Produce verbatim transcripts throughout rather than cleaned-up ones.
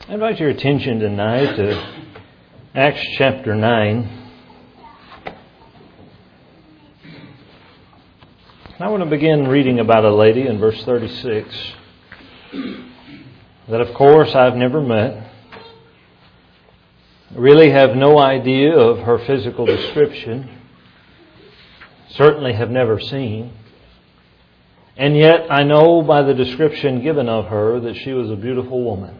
I invite your attention tonight to Acts chapter nine. I want to begin reading about a lady in verse thirty-six that, of course, I've never met. I really have no idea of her physical description. Certainly have never seen. And yet I know by the description given of her that she was a beautiful woman.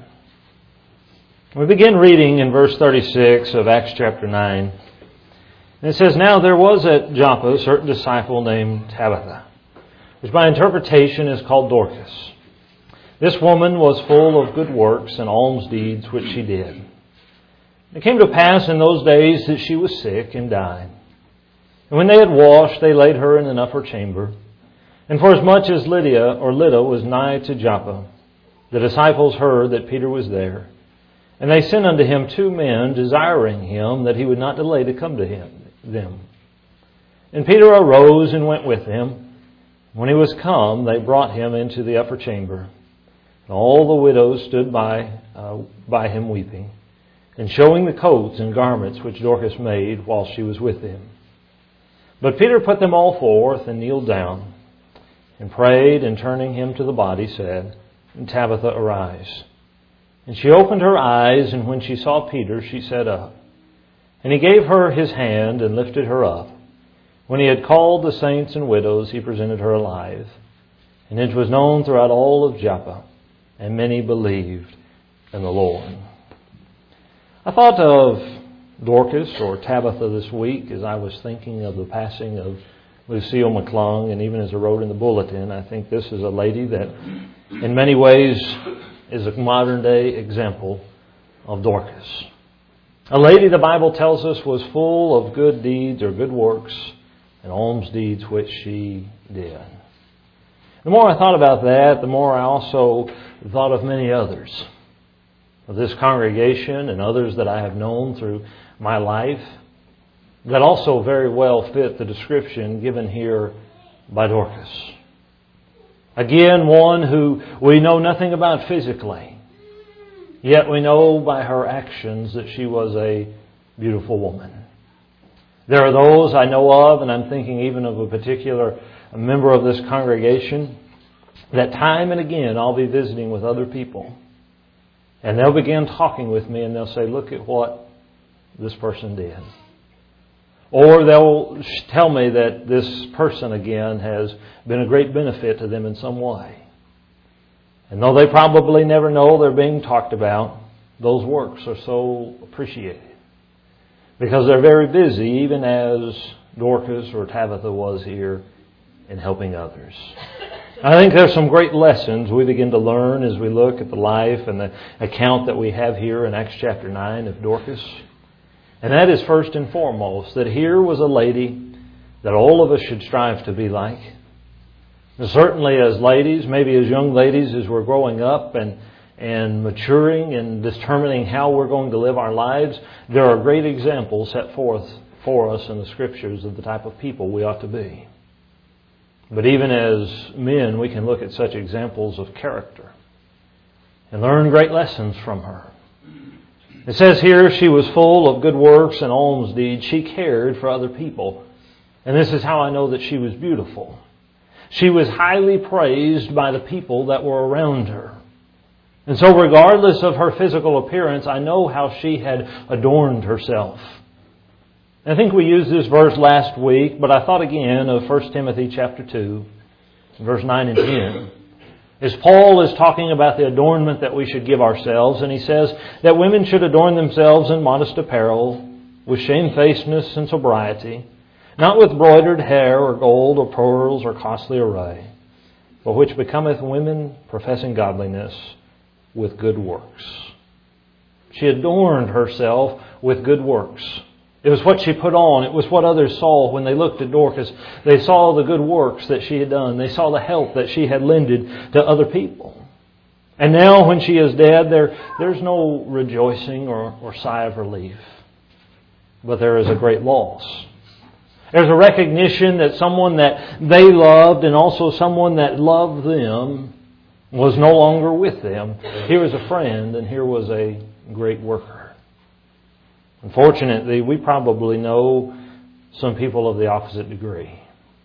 We begin reading in verse thirty-six of Acts chapter nine. And it says, "Now there was at Joppa a certain disciple named Tabitha, which by interpretation is called Dorcas. This woman was full of good works and alms deeds which she did. It came to pass in those days that she was sick and died. And when they had washed, they laid her in an upper chamber. And forasmuch as Lydia or Lydda was nigh to Joppa, the disciples heard that Peter was there. And they sent unto him two men, desiring him that he would not delay to come to him them. And Peter arose and went with them. When he was come, they brought him into the upper chamber. And all the widows stood by uh, by him weeping, and showing the coats and garments which Dorcas made while she was with him. But Peter put them all forth, and kneeled down, and prayed, and turning him to the body, said, Tabitha, arise. And she opened her eyes, and when she saw Peter, she sat up. And he gave her his hand, and lifted her up. When he had called the saints and widows, he presented her alive. And it was known throughout all of Joppa, and many believed in the Lord." I thought of Dorcas, or Tabitha, this week as I was thinking of the passing of Lucille McClung, and even as I wrote in the bulletin, I think this is a lady that in many ways is a modern day example of Dorcas. A lady, the Bible tells us, was full of good deeds or good works and alms deeds which she did. The more I thought about that, the more I also thought of many others of this congregation and others that I have known through my life that also very well fit the description given here by Dorcas. Again, one who we know nothing about physically, yet we know by her actions that she was a beautiful woman. There are those I know of, and I'm thinking even of a particular member of this congregation, that time and again I'll be visiting with other people, and they'll begin talking with me, and they'll say, look at what this person did. Or they'll tell me that this person, again, has been a great benefit to them in some way. And though they probably never know they're being talked about, those works are so appreciated. Because they're very busy, even as Dorcas or Tabitha was here, in helping others. I think there's some great lessons we begin to learn as we look at the life and the account that we have here in Acts chapter nine of Dorcas. And that is first and foremost that here was a lady that all of us should strive to be like. And certainly as ladies, maybe as young ladies, as we're growing up and, and maturing and determining how we're going to live our lives, there are great examples set forth for us in the Scriptures of the type of people we ought to be. But even as men, we can look at such examples of character and learn great lessons from her. It says here she was full of good works and alms deeds. She cared for other people. And this is how I know that she was beautiful. She was highly praised by the people that were around her. And so regardless of her physical appearance, I know how she had adorned herself. I think we used this verse last week, but I thought again of First Timothy chapter two, verse nine and ten. As Paul is talking about the adornment that we should give ourselves, and he says that women should adorn themselves in modest apparel, with shamefacedness and sobriety, not with broidered hair or gold or pearls or costly array, but which becometh women professing godliness with good works. She adorned herself with good works. It was what she put on. It was what others saw when they looked at Dorcas. They saw the good works that she had done. They saw the help that she had lended to other people. And now when she is dead, there, there's no rejoicing or, or sigh of relief. But there is a great loss. There's a recognition that someone that they loved and also someone that loved them was no longer with them. Here was a friend, and here was a great worker. Unfortunately, we probably know some people of the opposite degree,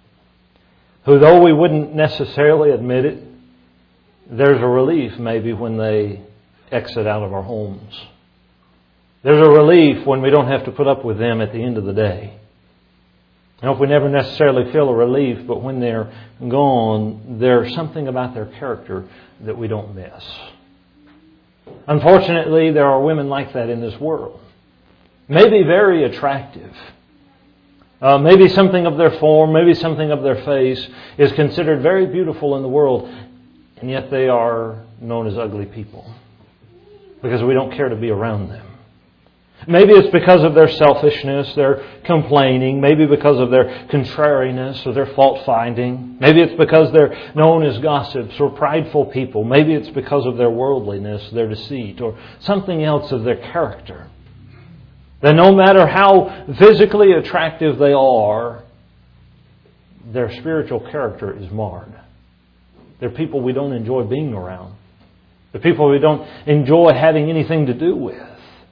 who, though we wouldn't necessarily admit it, there's a relief maybe when they exit out of our homes. There's a relief when we don't have to put up with them at the end of the day. I hope we never necessarily feel a relief, but when they're gone, there's something about their character that we don't miss. Unfortunately, there are women like that in this world. Maybe very attractive. Uh, maybe something of their form, maybe something of their face is considered very beautiful in the world, and yet they are known as ugly people because we don't care to be around them. Maybe it's because of their selfishness, their complaining. Maybe because of their contrariness or their fault-finding. Maybe it's because they're known as gossips or prideful people. Maybe it's because of their worldliness, their deceit, or something else of their character. That no matter how physically attractive they are, their spiritual character is marred. They're people we don't enjoy being around. They're people we don't enjoy having anything to do with.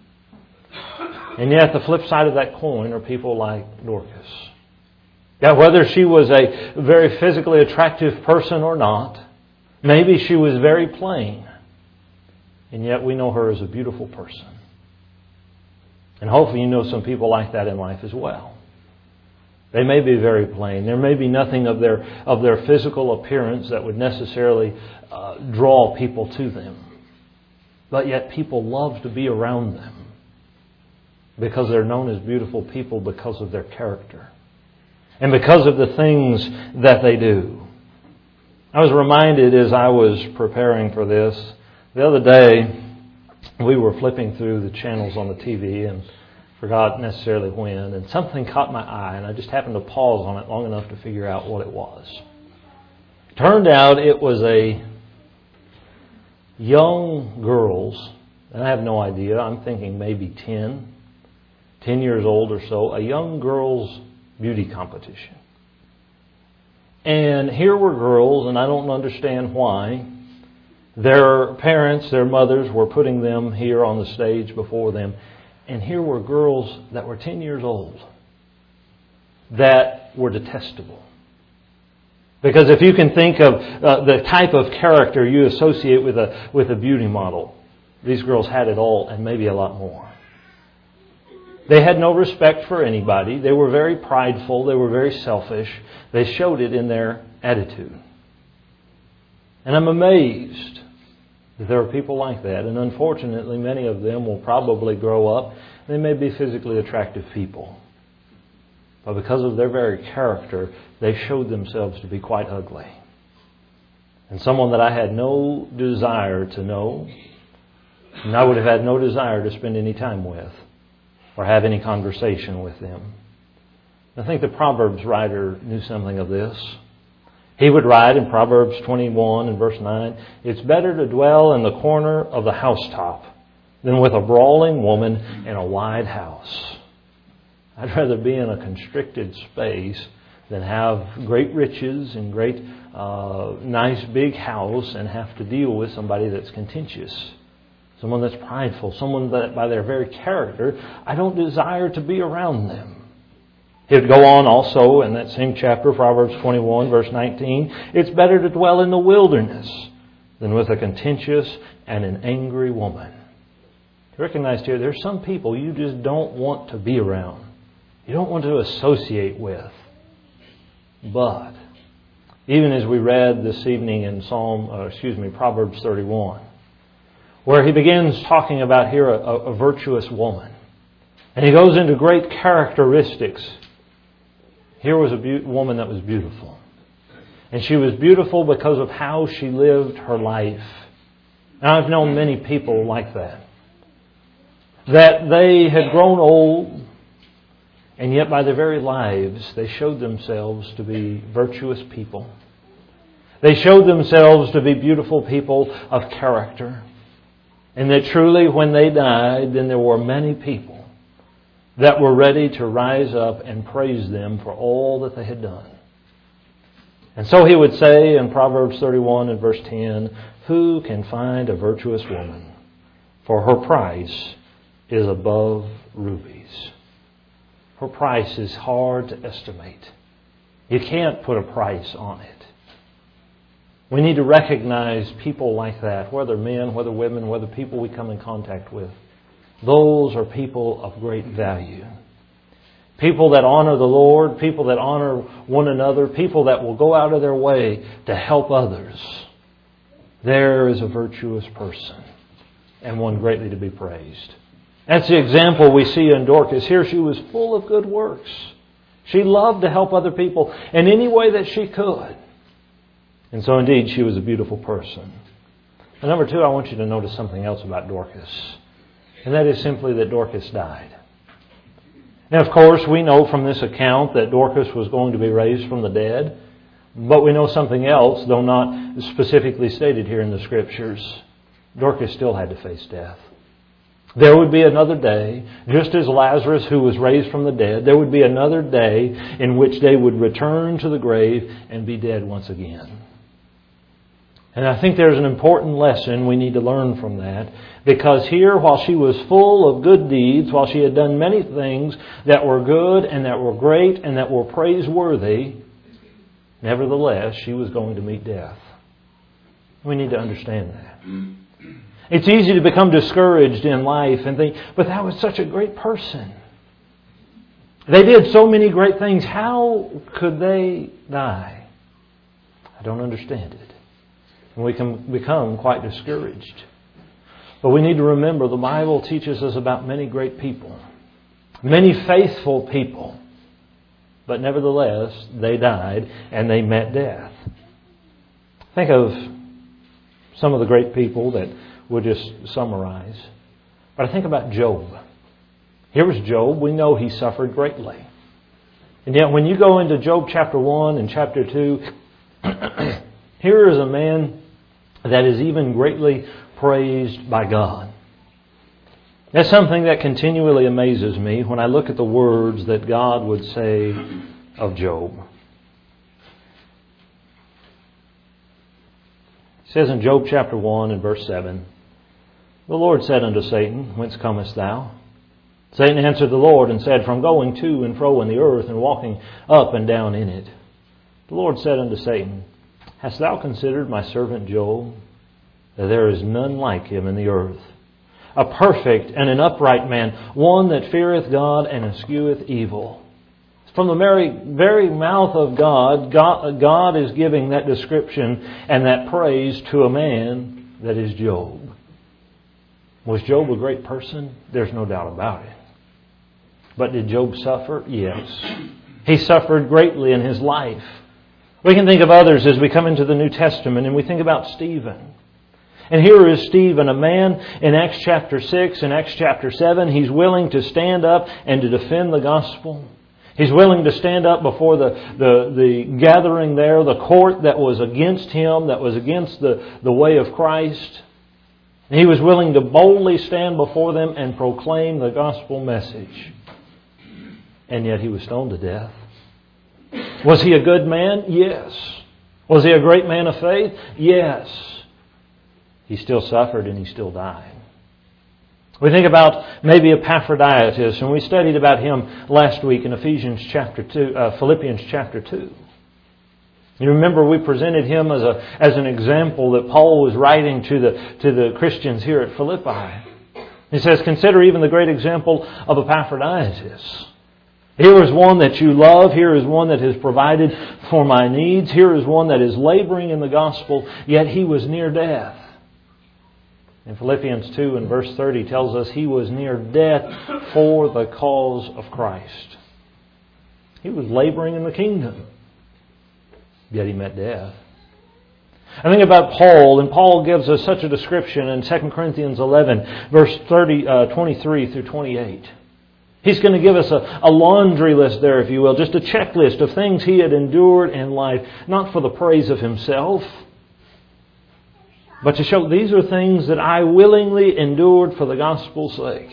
And yet the flip side of that coin are people like Dorcas. Now, whether she was a very physically attractive person or not, maybe she was very plain, and yet we know her as a beautiful person. And hopefully you know some people like that in life as well. They may be very plain. There may be nothing of their of their physical appearance that would necessarily uh, draw people to them. But yet people love to be around them because they're known as beautiful people because of their character and because of the things that they do. I was reminded as I was preparing for this, the other day we were flipping through the channels on the T V and forgot necessarily when, and something caught my eye, and I just happened to pause on it long enough to figure out what it was. Turned out it was a young girl's, and I have no idea, I'm thinking maybe ten, ten years old or so, a young girl's beauty competition. And here were girls, and I don't understand why, their parents, their mothers were putting them here on the stage before them. And here were girls that were ten years old that were detestable. Because if you can think of uh, the type of character you associate with a with a beauty model, these girls had it all and maybe a lot more. They had no respect for anybody. They were very prideful. They were very selfish. They showed it in their attitude. And I'm amazed that there are people like that. And unfortunately, many of them will probably grow up. They may be physically attractive people. But because of their very character, they showed themselves to be quite ugly. And someone that I had no desire to know, and I would have had no desire to spend any time with or have any conversation with them. I think the Proverbs writer knew something of this. He would write in Proverbs twenty-one and verse nine, "It's better to dwell in the corner of the housetop than with a brawling woman in a wide house." I'd rather be in a constricted space than have great riches and great, uh, nice big house and have to deal with somebody that's contentious, someone that's prideful, someone that by their very character, I don't desire to be around them. He would go on also in that same chapter, Proverbs twenty-one, verse nineteen, "It's better to dwell in the wilderness than with a contentious and an angry woman." You recognize here, there's some people you just don't want to be around. You don't want to associate with. But even as we read this evening in Psalm, uh, excuse me, Proverbs thirty-one, where he begins talking about here a, a virtuous woman, and he goes into great characteristics. Here was a be- woman that was beautiful. And she was beautiful because of how she lived her life. Now, I've known many people like that. That they had grown old, and yet by their very lives, they showed themselves to be virtuous people. They showed themselves to be beautiful people of character. And that truly, when they died, then there were many people that were ready to rise up and praise them for all that they had done. And so he would say in Proverbs thirty-one and verse ten, "Who can find a virtuous woman? For her price is above rubies." Her price is hard to estimate. You can't put a price on it. We need to recognize people like that, whether men, whether women, whether people we come in contact with. Those are people of great value. People that honor the Lord, people that honor one another, people that will go out of their way to help others. There is a virtuous person and one greatly to be praised. That's the example we see in Dorcas. Here she was full of good works. She loved to help other people in any way that she could. And so indeed she was a beautiful person. And number two, I want you to notice something else about Dorcas. And that is simply that Dorcas died. Now, of course, we know from this account that Dorcas was going to be raised from the dead. But we know something else, though not specifically stated here in the Scriptures. Dorcas still had to face death. There would be another day, just as Lazarus, who was raised from the dead, there would be another day in which they would return to the grave and be dead once again. And I think there's an important lesson we need to learn from that. Because here, while she was full of good deeds, while she had done many things that were good and that were great and that were praiseworthy, nevertheless, she was going to meet death. We need to understand that. It's easy to become discouraged in life and think, but that was such a great person. They did so many great things. How could they die? I don't understand it. And we can become quite discouraged. But we need to remember the Bible teaches us about many great people. Many faithful people. But nevertheless, they died and they met death. Think of some of the great people that we'll just summarize. But I think about Job. Here was Job. We know he suffered greatly. And yet when you go into Job chapter one and chapter two, here is a man that is even greatly praised by God. That's something that continually amazes me when I look at the words that God would say of Job. It says in Job chapter one and verse seven, "The Lord said unto Satan, Whence comest thou? Satan answered the Lord and said, From going to and fro in the earth and walking up and down in it. The Lord said unto Satan, Hast thou considered my servant Job, that there is none like him in the earth, a perfect and an upright man, one that feareth God and escheweth evil." From the very, very mouth of God, God, God is giving that description and that praise to a man that is Job. Was Job a great person? There's no doubt about it. But did Job suffer? Yes. He suffered greatly in his life. We can think of others as we come into the New Testament and we think about Stephen. And here is Stephen, a man in Acts chapter six and Acts chapter seven. He's willing to stand up and to defend the gospel. He's willing to stand up before the, the, the gathering there, the court that was against him, that was against the, the way of Christ. And he was willing to boldly stand before them and proclaim the gospel message. And yet he was stoned to death. Was he a good man? Yes. Was he a great man of faith? Yes. He still suffered and he still died. We think about maybe Epaphroditus, and we studied about him last week in Ephesians chapter two, uh, Philippians chapter two. You remember we presented him as a as an example that Paul was writing to the to the Christians here at Philippi. He says, "Consider even the great example of Epaphroditus. Here is one that you love. Here is one that has provided for my needs. Here is one that is laboring in the gospel, yet he was near death." In Philippians two and verse thirty tells us he was near death for the cause of Christ. He was laboring in the kingdom, yet he met death. I think about Paul, and Paul gives us such a description in Second Corinthians eleven, verse thirty, uh, twenty-three through twenty-eight. He's going to give us a, a laundry list there, if you will, just a checklist of things he had endured in life, not for the praise of himself, but to show these are things that I willingly endured for the gospel's sake.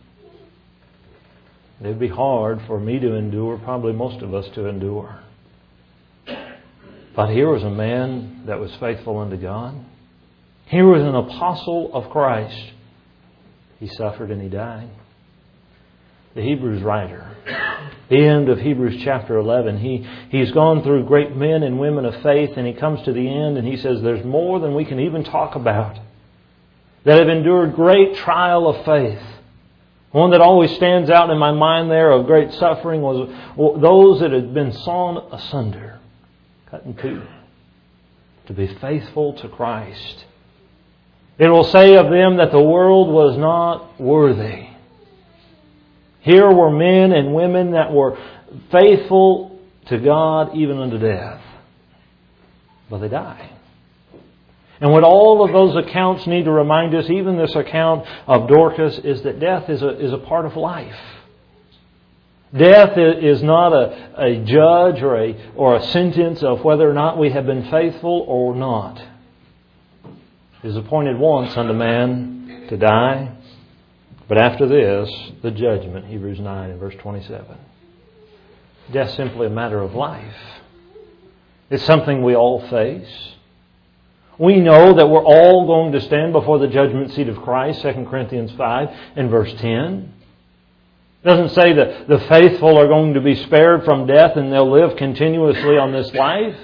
It would be hard for me to endure, probably most of us to endure. But here was a man that was faithful unto God. Here was an apostle of Christ. He suffered and he died. The Hebrews writer, the end of Hebrews chapter eleven, he, he's gone through great men and women of faith, and he comes to the end and he says there's more than we can even talk about that have endured great trial of faith. One that always stands out in my mind there of great suffering was those that had been sawn asunder, cut in two, to be faithful to Christ. It will say of them that the world was not worthy. Here were men and women that were faithful to God even unto death. But they died. And what all of those accounts need to remind us, even this account of Dorcas, is that death is a, is a part of life. Death is not a, a judge or a, or a sentence of whether or not we have been faithful or not. It is appointed once unto man to die, but after this, the judgment, Hebrews nine and verse twenty-seven. Death's simply a matter of life. It's something we all face. We know that we're all going to stand before the judgment seat of Christ, Second Corinthians five and verse ten. It doesn't say that the faithful are going to be spared from death and they'll live continuously on this life.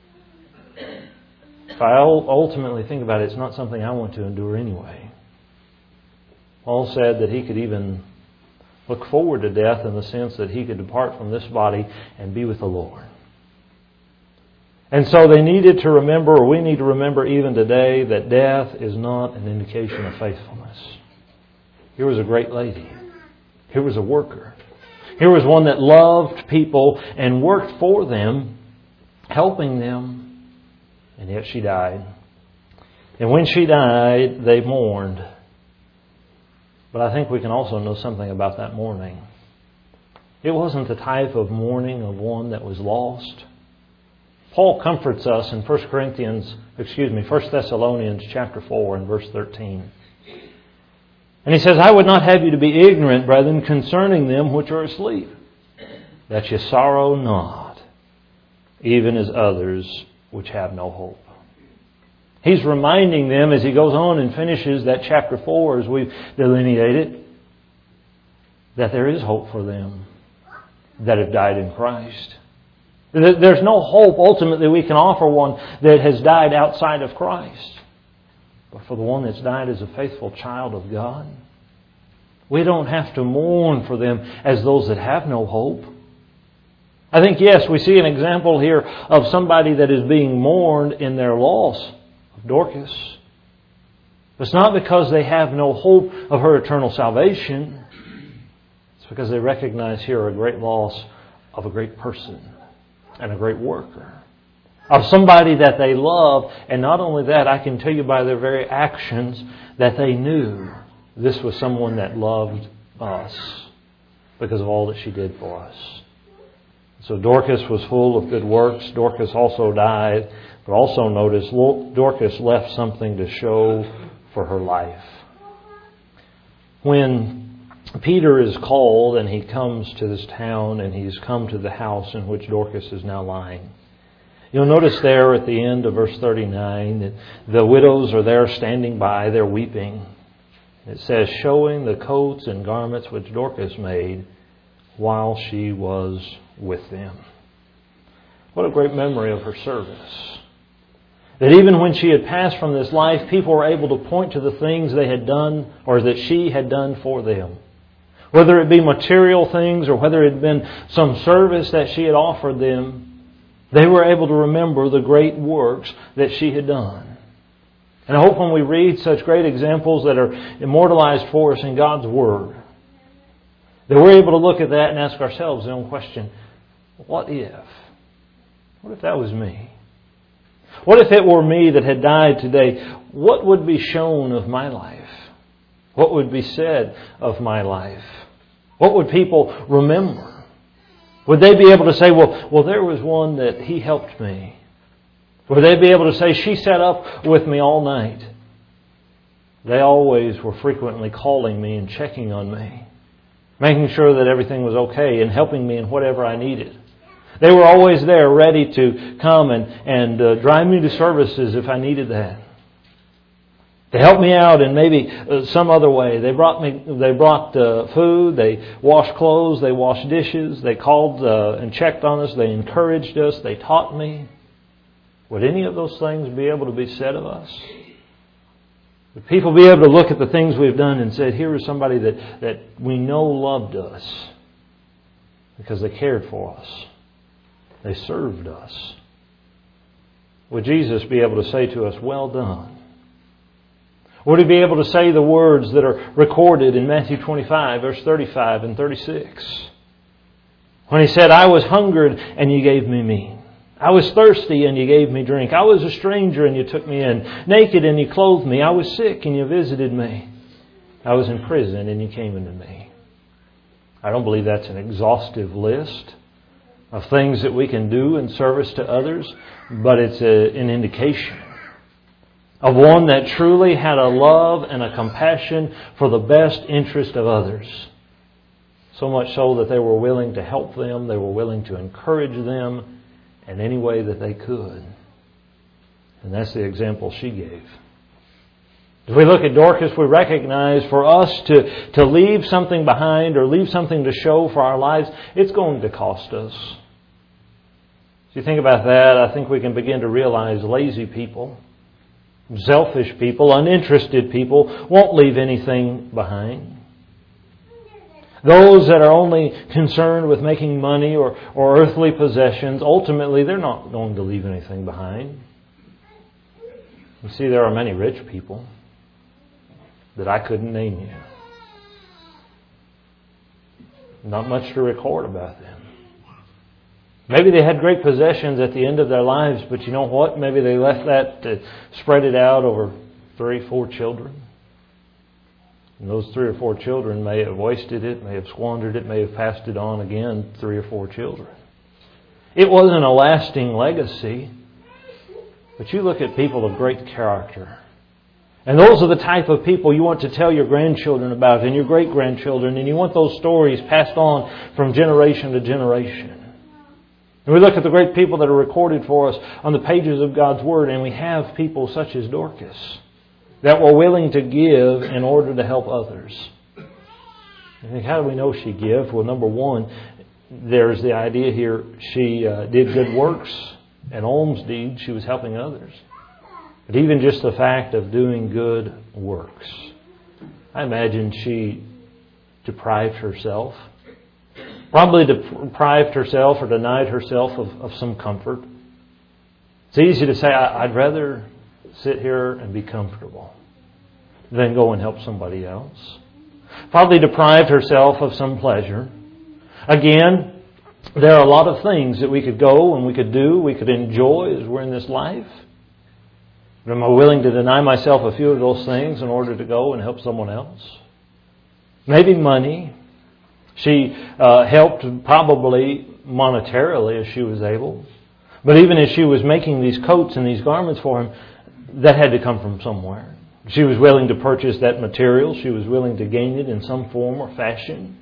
If I ultimately think about it, it's not something I want to endure anyway. Paul said that he could even look forward to death in the sense that he could depart from this body and be with the Lord. And so they needed to remember, or we need to remember even today, that death is not an indication of faithfulness. Here was a great lady. Here was a worker. Here was one that loved people and worked for them, helping them, and yet she died. And when she died, they mourned. But I think we can also know something about that mourning. It wasn't the type of mourning of one that was lost. Paul comforts us in First Corinthians, excuse me, First Thessalonians chapter four and verse thirteen. And he says, I would not have you to be ignorant, brethren, concerning them which are asleep, that ye sorrow not, even as others which have no hope. He's reminding them as he goes on and finishes that chapter four, as we've delineated, that there is hope for them that have died in Christ. There's no hope ultimately we can offer one that has died outside of Christ. But for the one that's died as a faithful child of God, we don't have to mourn for them as those that have no hope. I think, yes, we see an example here of somebody that is being mourned in their loss of Dorcas. It's not because they have no hope of her eternal salvation. It's because they recognize here a great loss of a great person and a great worker. Of somebody that they love. And not only that, I can tell you by their very actions that they knew this was someone that loved us because of all that she did for us. So Dorcas was full of good works. Dorcas also died. But also notice, Dorcas left something to show for her life. When Peter is called and he comes to this town and he's come to the house in which Dorcas is now lying, you'll notice there at the end of verse thirty-nine that the widows are there standing by, they're weeping. It says, showing the coats and garments which Dorcas made while she was with them. What a great memory of her service. That even when she had passed from this life, people were able to point to the things they had done or that she had done for them. Whether it be material things or whether it had been some service that she had offered them, they were able to remember the great works that she had done. And I hope when we read such great examples that are immortalized for us in God's Word, that we're able to look at that and ask ourselves the own question, what if? What if that was me? What if it were me that had died today? What would be shown of my life? What would be said of my life? What would people remember? Would they be able to say, well, well, there was one that he helped me? Would they be able to say, she sat up with me all night? They always were frequently calling me and checking on me, making sure that everything was okay and helping me in whatever I needed. They were always there ready to come and, and uh, drive me to services if I needed that. They helped me out in maybe uh, some other way. They brought me. They brought uh, food. They washed clothes. They washed dishes. They called uh, and checked on us. They encouraged us. They taught me. Would any of those things be able to be said of us? Would people be able to look at the things we've done and say, here is somebody that, that we know loved us because they cared for us. They served us. Would Jesus be able to say to us, well done? Would He be able to say the words that are recorded in Matthew twenty-five, verse thirty-five and thirty-six? When He said, I was hungered and you gave me meat. I was thirsty and you gave me drink. I was a stranger and you took me in. Naked and you clothed me. I was sick and you visited me. I was in prison and you came into me. I don't believe that's an exhaustive list of things that we can do in service to others, but it's a, an indication of one that truly had a love and a compassion for the best interest of others. So much so that they were willing to help them, they were willing to encourage them in any way that they could. And that's the example she gave. If we look at Dorcas, we recognize for us to, to leave something behind or leave something to show for our lives, it's going to cost us. If you think about that, I think we can begin to realize lazy people, selfish people, uninterested people won't leave anything behind. Those that are only concerned with making money or, or earthly possessions, ultimately they're not going to leave anything behind. You see, there are many rich people that I couldn't name you. Not much to record about them. Maybe they had great possessions at the end of their lives, but you know what? Maybe they left that to spread it out over three, four children. And those three or four children may have wasted it, may have squandered it, may have passed it on again, three or four children. It wasn't a lasting legacy. But you look at people of great character. And those are the type of people you want to tell your grandchildren about and your great-grandchildren. And you want those stories passed on from generation to generation. And we look at the great people that are recorded for us on the pages of God's Word. And we have people such as Dorcas that were willing to give in order to help others. I think, how do we know she gave? Well, number one, there's the idea here. She uh, did good works. An alms deed, she was helping others. But even just the fact of doing good works. I imagine she deprived herself. Probably deprived herself or denied herself of, of some comfort. It's easy to say, I'd rather sit here and be comfortable than go and help somebody else. Probably deprived herself of some pleasure. Again, there are a lot of things that we could go and we could do, we could enjoy as we're in this life. But am I willing to deny myself a few of those things in order to go and help someone else? Maybe money. She uh, helped probably monetarily as she was able. But even as she was making these coats and these garments for him, that had to come from somewhere. She was willing to purchase that material. She was willing to gain it in some form or fashion.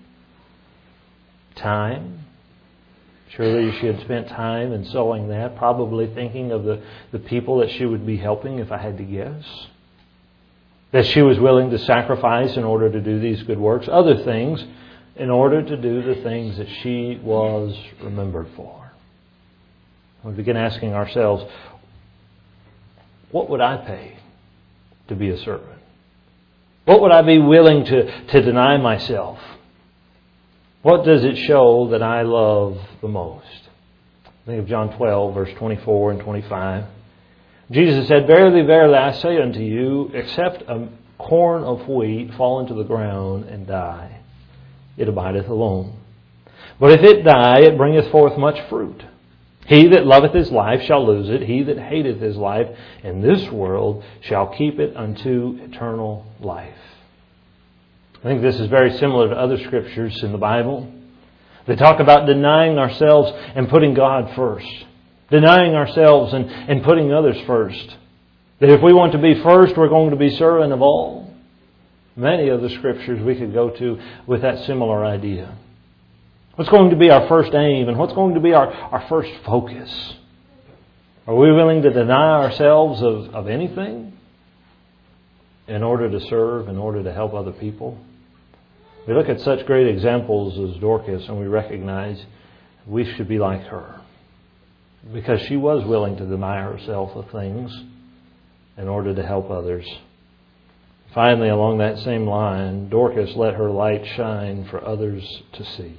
Time. Surely she had spent time in sewing that, probably thinking of the, the people that she would be helping, if I had to guess. That she was willing to sacrifice in order to do these good works. Other things in order to do the things that she was remembered for. We begin asking ourselves, what would I pay to be a servant? What would I be willing to, to deny myself? What does it show that I love the most? Think of John twelve, verse twenty-four and twenty-five. Jesus said, Verily, verily, I say unto you, except a corn of wheat fall into the ground and die, it abideth alone. But if it die, it bringeth forth much fruit. He that loveth his life shall lose it. He that hateth his life in this world shall keep it unto eternal life. I think this is very similar to other scriptures in the Bible. They talk about denying ourselves and putting God first. Denying ourselves and, and putting others first. That if we want to be first, we're going to be servant of all. Many of the scriptures we could go to with that similar idea. What's going to be our first aim? And what's going to be our, our first focus? Are we willing to deny ourselves of, of anything in order to serve, in order to help other people? We look at such great examples as Dorcas and we recognize we should be like her, because she was willing to deny herself of things in order to help others. Finally, along that same line, Dorcas let her light shine for others to see.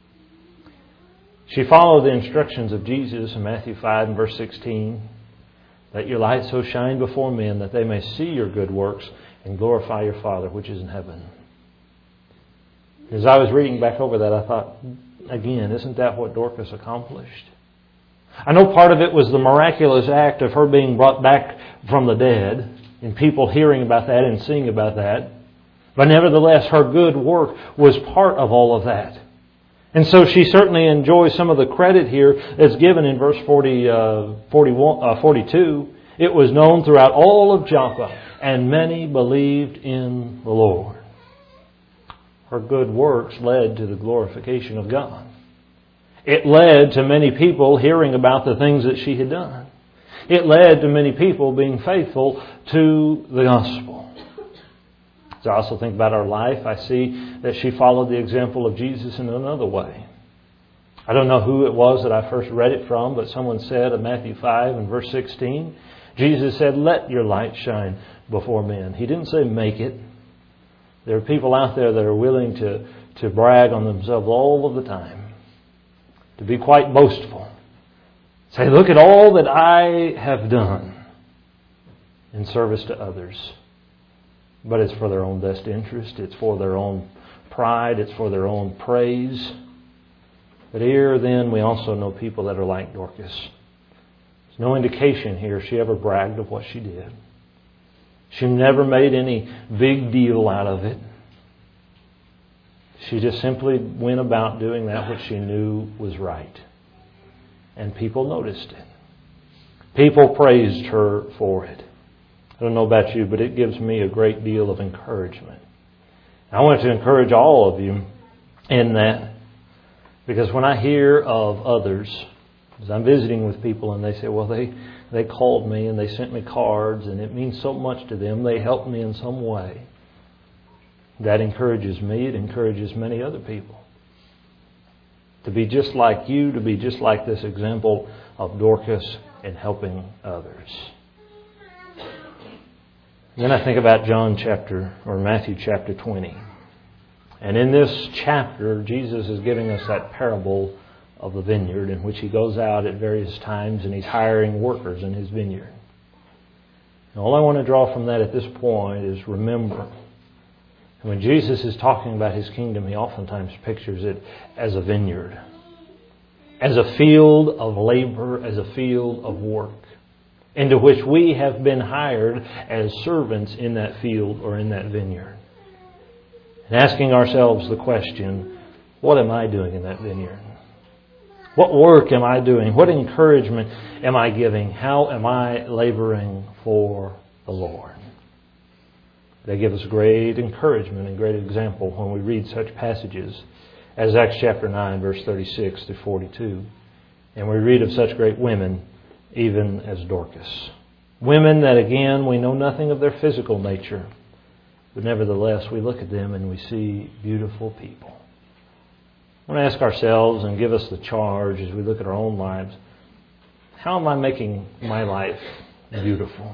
She followed the instructions of Jesus in Matthew five and verse sixteen. Let your light so shine before men that they may see your good works and glorify your Father which is in heaven. As I was reading back over that, I thought, again, isn't that what Dorcas accomplished? I know part of it was the miraculous act of her being brought back from the dead, and people hearing about that and seeing about that. But nevertheless, her good work was part of all of that. And so she certainly enjoys some of the credit here that's given in verse forty, uh, forty-one, uh, forty-two. It was known throughout all of Joppa, and many believed in the Lord. Her good works led to the glorification of God. It led to many people hearing about the things that she had done. It led to many people being faithful to the gospel. As I also think about our life, I see that she followed the example of Jesus in another way. I don't know who it was that I first read it from, but someone said in Matthew five and verse sixteen, Jesus said, let your light shine before men. He didn't say make it. There are people out there that are willing to, to brag on themselves all of the time, to be quite boastful. Say, look at all that I have done in service to others. But it's for their own best interest. It's for their own pride. It's for their own praise. But here then we also know people that are like Dorcas. There's no indication here she ever bragged of what she did. She never made any big deal out of it. She just simply went about doing that which she knew was right. And people noticed it. People praised her for it. I don't know about you, but it gives me a great deal of encouragement. I want to encourage all of you in that, because when I hear of others, as I'm visiting with people and they say, well, they, they called me and they sent me cards and it means so much to them, they helped me in some way. That encourages me. It encourages many other people. To be just like you, to be just like this example of Dorcas in helping others. Then I think about John chapter, or Matthew chapter twenty. And in this chapter, Jesus is giving us that parable of the vineyard in which He goes out at various times and He's hiring workers in His vineyard. And all I want to draw from that at this point is remember, when Jesus is talking about His kingdom, He oftentimes pictures it as a vineyard, as a field of labor, as a field of work, into which we have been hired as servants in that field or in that vineyard. And asking ourselves the question, what am I doing in that vineyard? What work am I doing? What encouragement am I giving? How am I laboring for the Lord? They give us great encouragement and great example when we read such passages as Acts chapter nine, verse thirty-six to forty-two. And we read of such great women, even as Dorcas. Women that, again, we know nothing of their physical nature, but nevertheless we look at them and we see beautiful people. I want to ask ourselves and give us the charge as we look at our own lives, how am I making my life beautiful?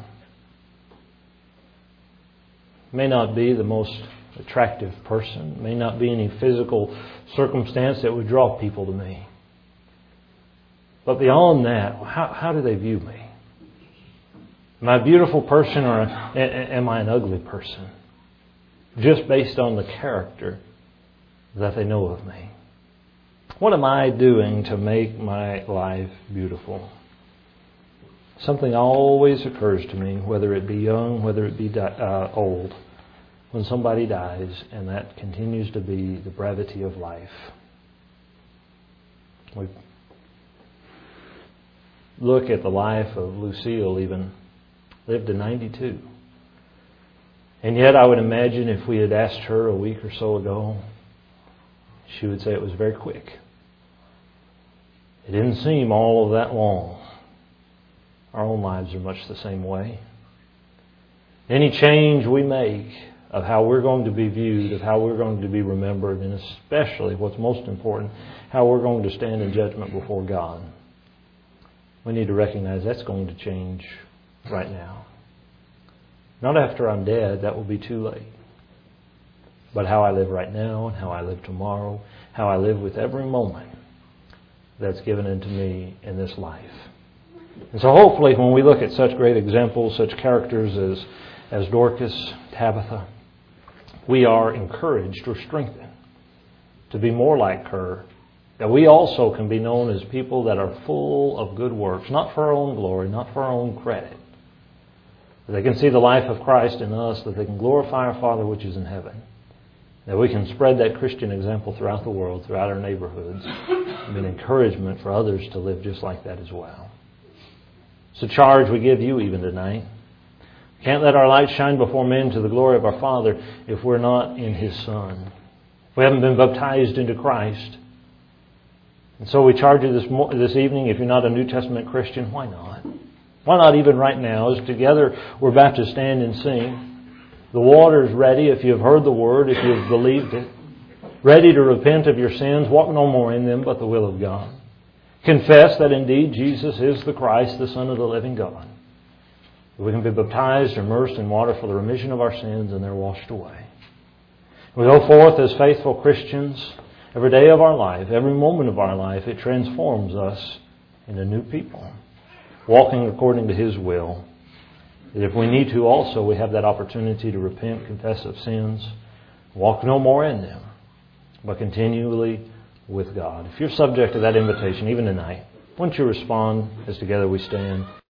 May not be the most attractive person, may not be any physical circumstance that would draw people to me. But beyond that, how, how do they view me? Am I a beautiful person or am I an ugly person? Just based on the character that they know of me. What am I doing to make my life beautiful? Something always occurs to me, whether it be young, whether it be uh, old, when somebody dies, and that continues to be the brevity of life. We look at the life of Lucille, even lived to ninety-two. And yet I would imagine if we had asked her a week or so ago, she would say it was very quick. It didn't seem all of that long. Our own lives are much the same way. Any change we make of how we're going to be viewed, of how we're going to be remembered, and especially, what's most important, how we're going to stand in judgment before God, we need to recognize that's going to change right now. Not after I'm dead, that will be too late. But how I live right now and how I live tomorrow, how I live with every moment that's given unto me in this life. And so hopefully when we look at such great examples, such characters as, as Dorcas, Tabitha, we are encouraged or strengthened to be more like her, that we also can be known as people that are full of good works, not for our own glory, not for our own credit. That they can see the life of Christ in us, that they can glorify our Father which is in heaven, that we can spread that Christian example throughout the world, throughout our neighborhoods, and be an encouragement for others to live just like that as well. It's a charge we give you even tonight. Can't let our light shine before men to the glory of our Father if we're not in His Son. If we haven't been baptized into Christ. And so we charge you this mo- this evening, if you're not a New Testament Christian, why not? Why not even right now, as together we're about to stand and sing. The water's ready if you've heard the Word, if you've believed it. Ready to repent of your sins, walk no more in them but the will of God. Confess that indeed Jesus is the Christ, the Son of the living God. We can be baptized, immersed in water for the remission of our sins, and they're washed away. We go forth as faithful Christians every day of our life, every moment of our life. It transforms us into new people, walking according to His will. That if we need to also, we have that opportunity to repent, confess of sins, walk no more in them, but continually with God. If you're subject to that invitation, even tonight, why don't you respond as together we stand?